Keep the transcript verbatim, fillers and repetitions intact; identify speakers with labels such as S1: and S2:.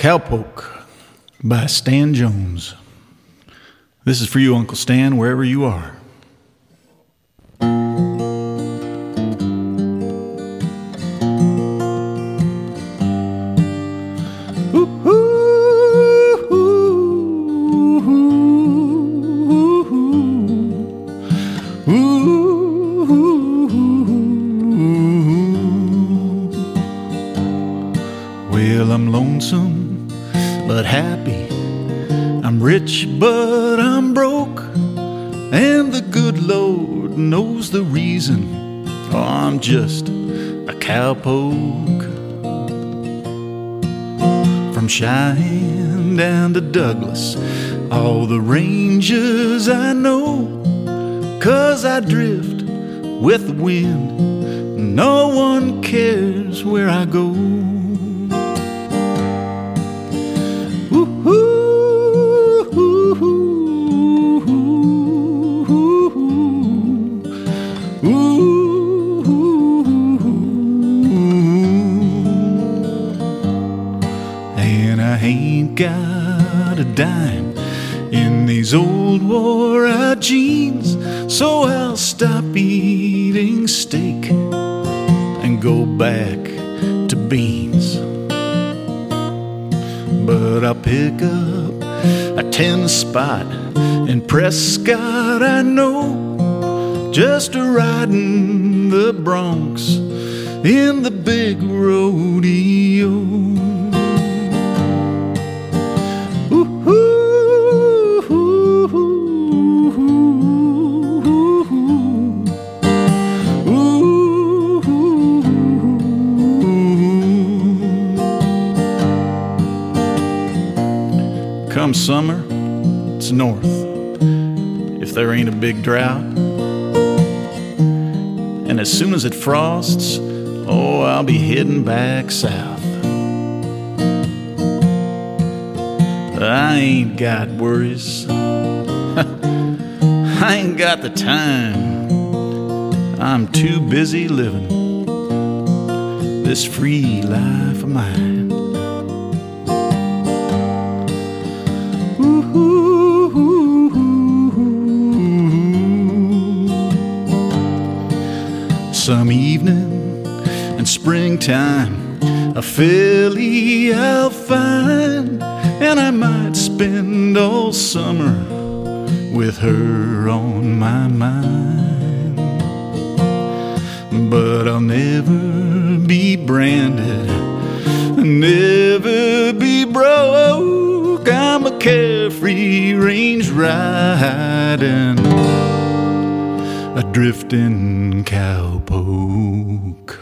S1: Cowpoke by Stan Jones. This is for you, Uncle Stan, wherever you are. Well, I'm lonesome but happy. I'm rich but I'm broke, and the good Lord knows the reason. Oh, I'm just a cowpoke. From Cheyenne down to Douglas, all the ranges I know, 'cause I drift with the wind. No one cares where I go. And I ain't got a dime in these old wore-out jeans, so I'll stop eating steak and go back to beans. But I'll pick up a ten spot in Prescott, I know, just a riding the broncs in the big rodeo. Come summer, it's north, if there ain't a big drought. And as soon as it frosts, oh, I'll be heading back south. I ain't got worries, I ain't got the time. I'm too busy living this free life of mine. Some evening in springtime, a filly I'll find, and I might spend all summer with her on my mind. But I'll never be branded, never be broke. I'm a carefree range riding, a drifting cowpoke.